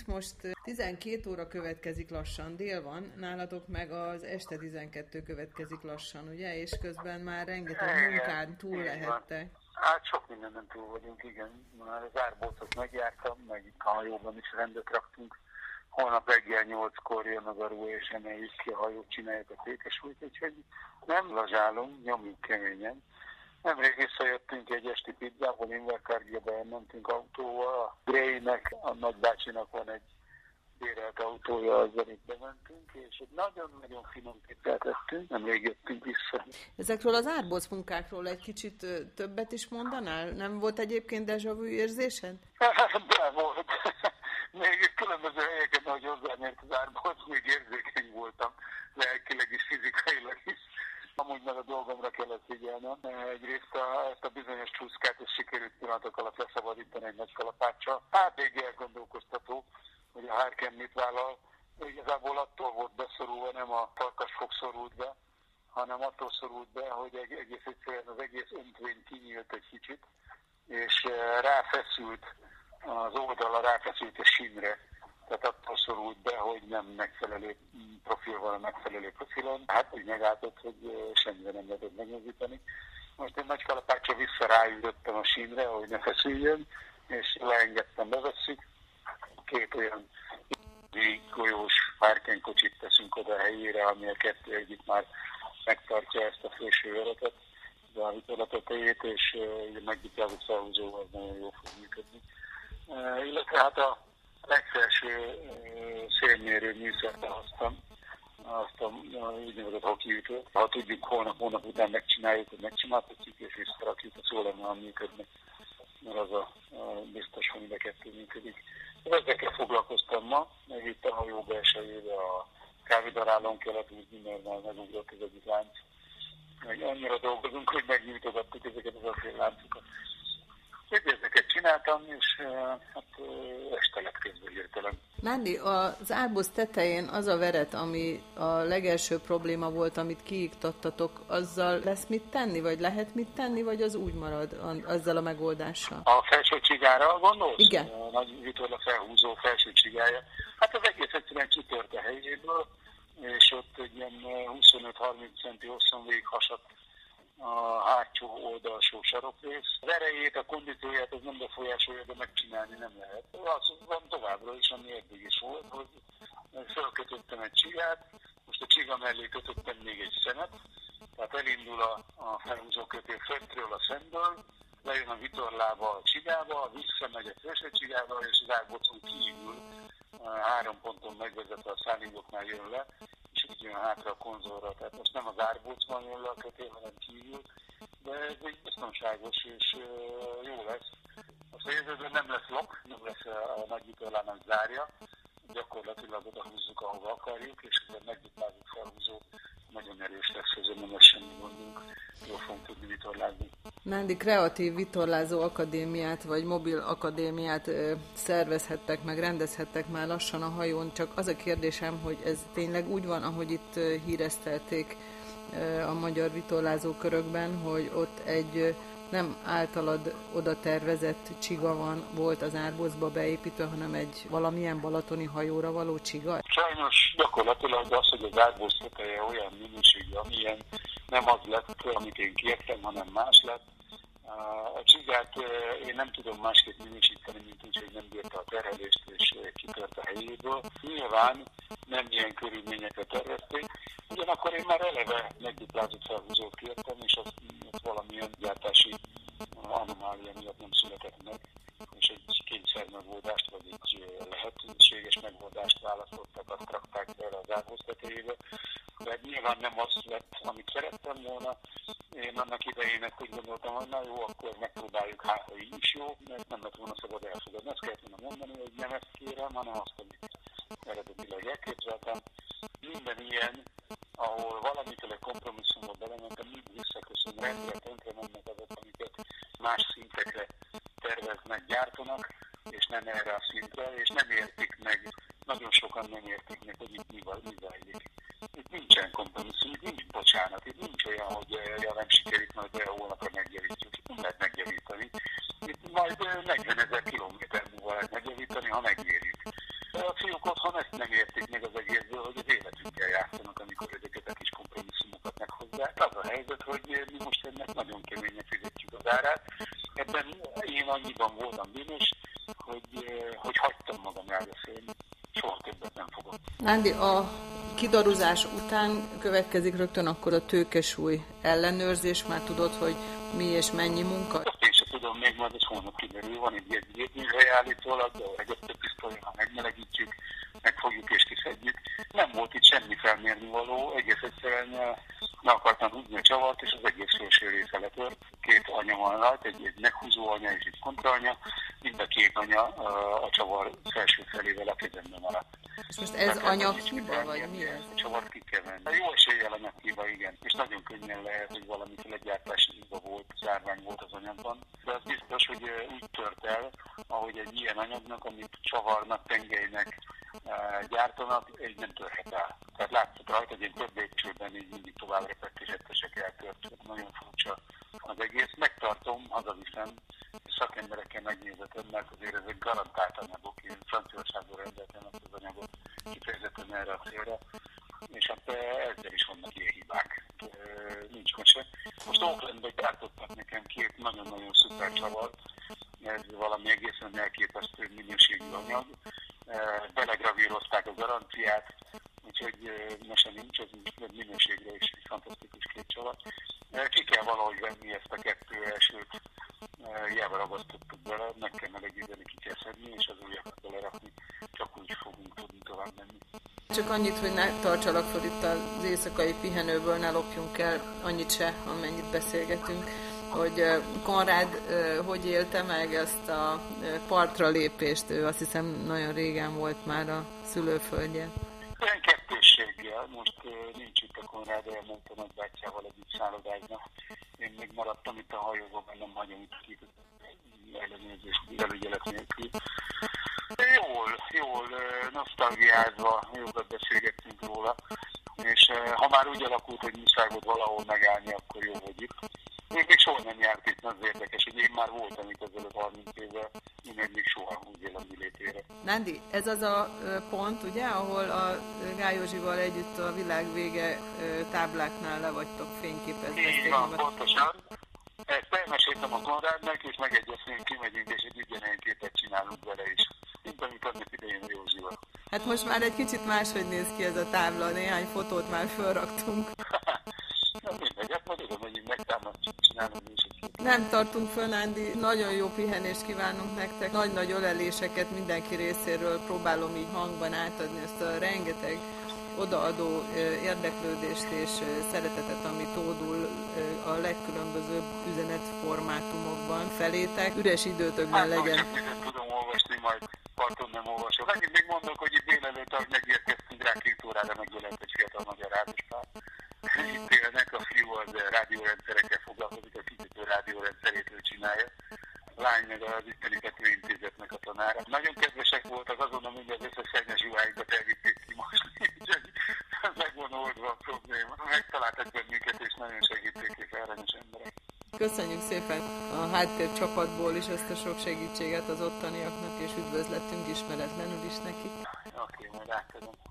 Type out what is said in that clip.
Itt most 12 óra következik lassan, dél van, nálatok meg az este 12 következik lassan, ugye? És közben már rengeteg munkán túl lehettek. Hát sok mindenen túl vagyunk, igen. Már az árbócot megjártam, meg a hajóban is rendet raktunk. Holnap reggel 8-kor jön az aru, és emeljük ki a hajót, csináljuk a fékesúlyt, úgyhogy nem lazsálunk, nyomjuk keményen. Nemrég visszajöttünk egy esti pizzából, Invercargiába elmentünk autóval. A Graynek, a nagybácsinak van egy bérelt autója, azzal itt bementünk, és egy nagyon-nagyon finom pizzát ettünk, nemrég jöttünk vissza. Ezekről az árbóc munkákról egy kicsit többet is mondanál? Nem volt egyébként déjà vu érzésed? De volt. Még különböző helyeken, ahogy hozzányert az árbóc, még érzékeny voltam, lelkileg is, fizikailag is. Amúgy meg a dolgomra kellett figyelnem. Egyrészt ezt a bizonyos csúszkát, ezt sikerült pillanatok alatt leszabadítani egy nagy kalapáccsal. Hát végig elgondolkoztató, hogy a Harken mit vállal. Igazából attól volt beszorulva, nem a farkasfog szorult be, hanem attól szorult be, hogy egész egyszerűen az egész öntvény kinyílt egy kicsit, és ráfeszült az oldala, ráfeszült a sínre. Tehát attól szorult be, hogy nem megfelelő profil van a megfelelő profilon. Hát úgy megálltott, hogy semmire nem lehetett megmozdítani. Most egy nagy kalapáccsal vissza ráütöttem a sínre, hogy ne feszüljön, és leengedtem, bevesszük. Két olyan golyós Harken kocsit teszünk oda a helyére, ami a kettő együtt már megtartja ezt a felső veretet, a vitorlatetejét, és megvitázott felhúzóval az nagyon jól fog működni. Illetve hát a legfelső szélmérő műszert hoztam, azt a úgynevezett hokiütőt. Ha tudjuk, hónap után megcsináljuk, hogy megcsináltatjuk, és visszarakjuk, a szólennal működnek, mert az a biztos, hogy mind a kettő működik. Ezekkel foglalkoztam ma, meg itt a hajó belsejébe a kávédarálón kellett húzni, mert már megugrott az egyik lánc. Meg annyira dolgozunk, hogy megnyújtogattuk ezeket az acélláncokat. Ezeket csináltam, és hát este lett közben hirtelen. Nándi, az árbóc tetején az a veret, ami a legelső probléma volt, amit kiiktattatok, azzal lesz mit tenni, vagy lehet mit tenni, vagy az úgy marad azzal a megoldással? A felső csigára gondolsz? Igen. A nagy vitorla felhúzó felső csigája. Hát az egész egyszerűen kitört a helyéből, és ott egy ilyen 25-30 centi hosszon végig hasadt a hátsó oldalsó sarokrész. Az erejét, a kondícióját az nem befolyásolja, de megcsinálni nem lehet. Az van továbbra is, ami eddig is volt, hogy felkötöttem egy csigát, most a csiga mellé kötöttem még egy szemet, tehát elindul a felhúzó kötél föntről a szemből, lejön a vitorlába a csigába, visszamegy a felső csigába, és az árbocon kívül 3 ponton megvezetve a szállingoknál jön le, és úgy jön hátra a konzolra. Tehát most nem az árbócban jön le a kötél, hanem kívül, de ez egy biztonságos és jó lesz. Azt a jövőben nem lesz lok, nem lesz a nagy vitorlának zárja, gyakorlatilag oda húzzuk, ahova akarjuk, és ez a megvitorlázott felhúzó nagyon erős lesz, ezzel nem lesz semmi gondunk, jól fogunk tudni vitorlázni. Nándi, kreatív vitorlázó akadémiát, vagy mobil akadémiát szervezhettek, meg rendezhettek már lassan a hajón, csak az a kérdésem, hogy ez tényleg úgy van, ahogy itt híresztelték a magyar vitorlázó körökben, hogy ott egy nem általad oda tervezett csiga volt az árbócba beépítve, hanem egy valamilyen balatoni hajóra való csiga? Sajnos gyakorlatilag az, hogy az árbóc teteje olyan minőségű, amilyen nem az lett, amit én kértem, hanem más lett. A csigát én nem tudom másképp minősíteni, mint úgy, hogy nem bírta a terhelést és kitört a helyéből. Nyilván nem ilyen körülményekre tervezték, ugyanakkor én már eleve megduplázott felhúzót kértem, és az valamilyen gyártási anomália miatt nem született meg, és egy kényszer megoldást, vagy egy lehetőséges megoldást választottak, azt rakták bele az árbóc tetejébe. De nyilván nem az lett, amit szerettem volna. Én annak idején úgy gondoltam, hogy na jó, akkor megpróbáljuk, hát ha így is jó, mert nem lett volna szabad elfogadni. Ezt kellett volna mondani, hogy nem ezt kérem, hanem azt, amit eredetileg elképzeltem. Minden ilyen, ahol valamiféle kompromisszumba belementem, mindig visszaköszön, rendre tönkre mennek azok, amiket más szintekre terveznek, gyártanak, és nem erre a szintre, és nem értik meg, nagyon sokan nem értik meg, hogy itt mi zajlik. Itt nincsen kompromisszum, itt nincs bocsánat, itt nincs olyan, hogy nem sikerült, majd holnapra megjavítjuk. Itt nem lehet megjavítani. Itt majd 40 000 kilométer múlva lehet megjavítani, ha megérjük. fiatalok otthon ezt nem értik meg az egészből, hogy az életünkkel játszanak, amikor ezeket a kis kompromisszumokat meghozzák. Az a helyzet, hogy mi most ennek nagyon keményen fizetjük az árát. Ebben én annyiban voltam bűnös, hogy hagytam magam elbeszélni. Soha többet nem fogom. Nándi, a kidaruzás után következik rögtön akkor a tőkesúly ellenőrzés, már tudod, hogy mi és mennyi munka? Azt én sem tudom, még majd ez holnap kiderül. Van egy gépműhely állítólag, de a pisztolyra megmelegítjük, megfogjuk és kiszedjük. Nem volt itt semmi felmérni való, egész egyszerűen meg akartam húzni a csavart, és az egész felső része letört. Két anya van rajta, egy meghúzó anya és egy kontraanya, mind a két anya a csavar felső felével a kezemben maradt. És most ez anyaghiba, vagy mi ez? A csavart ki kell venni. Jó eséllyel anyaghiba, igen. És nagyon könnyen lehet, hogy valamiféle gyártási hiba volt, zárvány volt az anyagban. De az biztos, hogy úgy tört el, ahogy egy ilyen anyagnak, amit csavarnak, tengelynek gyártanak, így nem törhet el. Tehát látszott rajta, hogy én több lépcsőben így mindig tovább repett és ettesek eltört. Nagyon furcsa az egész. Megtartom, hazaviszem, szakemberekkel megnézetem, mert azért ezek garantált anyagok. Én Franciaországból rendeltem ezt az anyagot kifejezetten erre a célra, és hát ezzel is vannak ilyen hibák. Nincs mese. Most Oaklandben gyártottak nekem két nagyon-nagyon szuper csavart, ez valami egészen elképesztő minőségű anyag. Belegravírozták a garanciát, úgyhogy mese nincs, ez minőségre is egy fantasztikus két csavar. Ki kell valahogy venni ezt a kettő elsőt, hiába ragasztottuk bele, meg kell melegíteni, ki kell szedni, és az újakat belerakni, csak úgy fogunk tudni tovább menni. Csak annyit, hogy ne tartsalak fel itt az éjszakai pihenőből, ne lopjunk el annyit se, amennyit beszélgetünk, hogy Konrád hogy élte meg ezt a partra lépést, ő azt hiszem nagyon régen volt már a szülőföldje. Olyan kettősséggel, most nincs itt a Konrád, elment a nagybátyjával együtt szállodázni. Én még maradtam itt a hajóban, mert nem hagyom itt ki ellenőrzés, felügyelet nélkül. Jól, nosztalgiázva, jókat beszélgettünk róla, és ha már úgy alakult, hogy muszáj volt valahol megállni, akkor jó, hogy itt. Én még soha nem járt itt, az érdekes, hogy én már voltam itt ezelőtt 30 évvel, én még soha úgy élem létére. Nándi, ez az a pont, ugye, ahol a Gályozsival együtt a világ vége tábláknál le vagytok fényképezni. Így van, pontosan. Ezt elmeséltem a Konrádnak, és megegyeztünk, kimegyünk, és egy ugyanilyen képet csinálunk vele is. Mint amit annak idején a Józsival. Hát most már egy kicsit máshogy néz ki ez a tábla, néhány fotót már felraktunk. Na mindegy, hát majd oda megyünk, megtámadjuk, csinálunk is egy képet. Nem tartunk föl, Nándi, nagyon jó pihenést kívánunk nektek, nagy-nagy öleléseket mindenki részéről próbálom így hangban átadni, ezt a rengeteg odaadó érdeklődést és szeretetet, ami tódul a legkülönbözőbb üzenetformátumokban felétek. Üres időtökben legyen. Hát, tudom olvasni, majd parton nem olvasom. Megint még mondok, hogy itt délelőtt, ahogy megérkeztünk rá 2 órára megjelent egy fiatal magyar rádiópár. Itt élnek, a fiú az rádiórendszerekkel foglalkozik, a fizető rádiórendszerétől csinálja. A lány meg az itteni Intézetnek a tanára. Nagyon kedvesek voltak, azon hogy az összes szennyes ruháikat elvitték ki most. Meg van oldva a probléma. Megtaláltak bennünket, és nagyon segíték, és aranyos emberek. Köszönjük szépen a háttér csapatból is ezt a sok segítséget az ottaniaknak, és üdvözletünk ismeretlenül is neki.